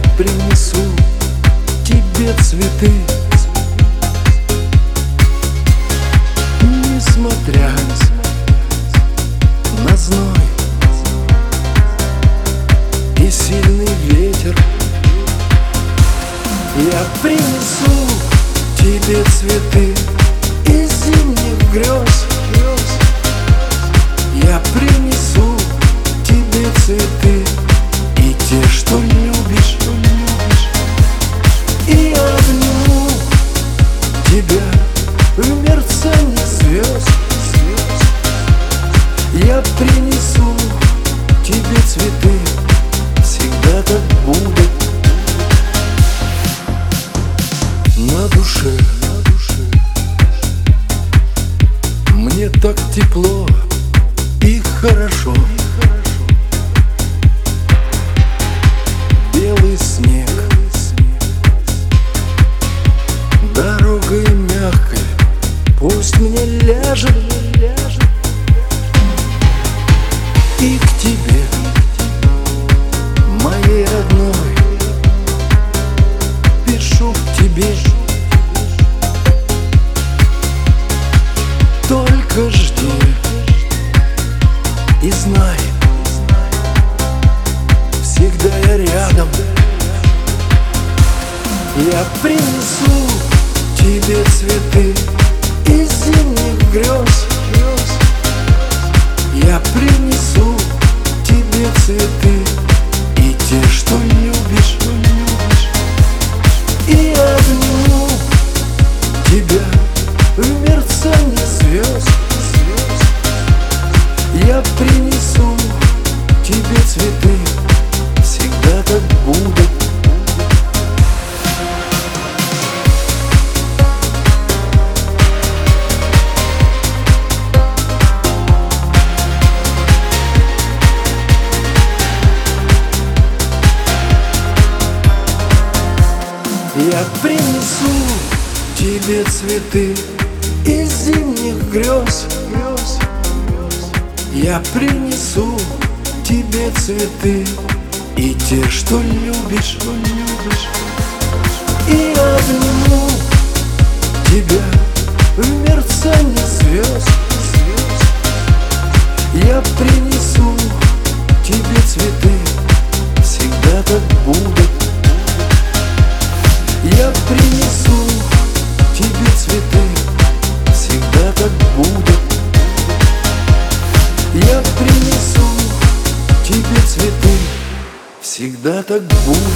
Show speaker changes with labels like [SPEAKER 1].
[SPEAKER 1] принесу тебе цветы, несмотря на зной и сильный ветер. Я принесу тебе цветы из зимних грез. Я принесу тебе цветы и те, что любишь, и обниму тебя в мерцании звезд. Я принесу тебе цветы, всегда так будет. На душе мне так тепло и хорошо. Белый снег дорогой мягкой пусть мне ляжет, и к тебе, моей родной, пишу к тебе. Только жди и знай, всегда я рядом. Я принесу тебе цветы из зимних грез. Я принесу тебе цветы и те, что любишь, и обниму тебя в мерцании звезд. Я принесу тебе цветы, всегда так будет. Я принесу тебе цветы из зимних грез. Я принесу тебе цветы и те, что любишь, и обниму тебя в мерцании звезд. Я принесу тебе цветы, всегда так будет. Я принесу тебе цветы, всегда так будет. Я принесу тебе цветы, всегда так будет.